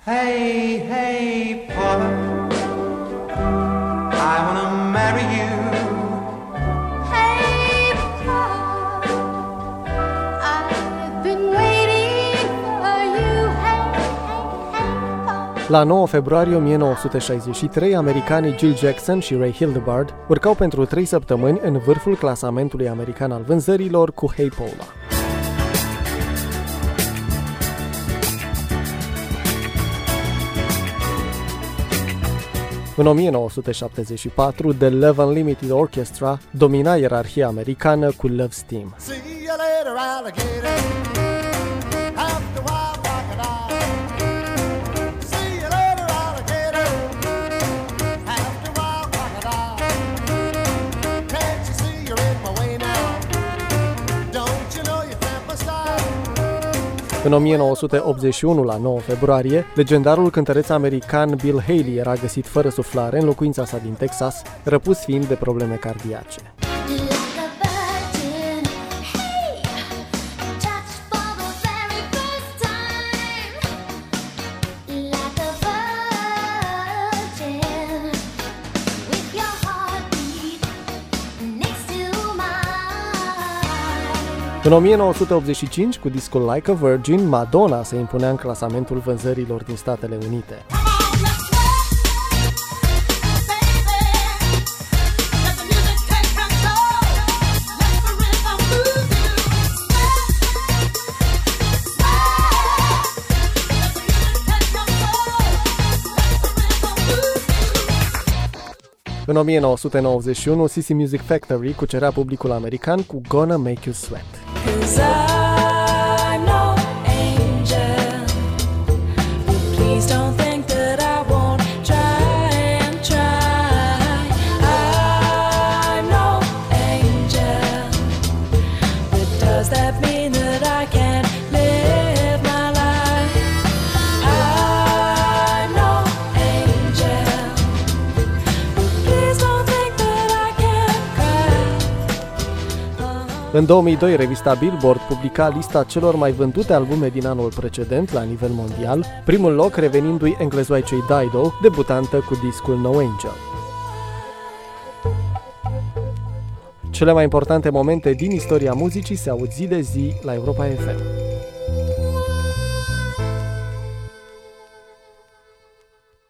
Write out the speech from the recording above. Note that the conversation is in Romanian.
Hey, hey, Paula, I wanna marry you. Hey, Paula, I've been waiting for you. Hey, hey, hey, Paula. La 9 februarie 1963, americanii Jill Jackson și Ray Hildebard urcau pentru 3 săptămâni în vârful clasamentului american al vânzărilor cu Hey Paula. În 1974, The Love Unlimited Orchestra domina ierarhia americană cu Love's Team. În 1981, la 9 februarie, legendarul cântăreț american Bill Haley era găsit fără suflare în locuința sa din Texas, răpus fiind de probleme cardiace. În 1985, cu discul Like a Virgin, Madonna se impunea în clasamentul vânzărilor din Statele Unite. În 1991, CC Music Factory cucerea publicul american cu Gonna Make You Sweat. În 2002, revista Billboard publica lista celor mai vândute albume din anul precedent la nivel mondial, primul loc revenindu-i englezoaicei Dido, debutantă cu discul No Angel. Cele mai importante momente din istoria muzicii se aud zi de zi la Europa FM.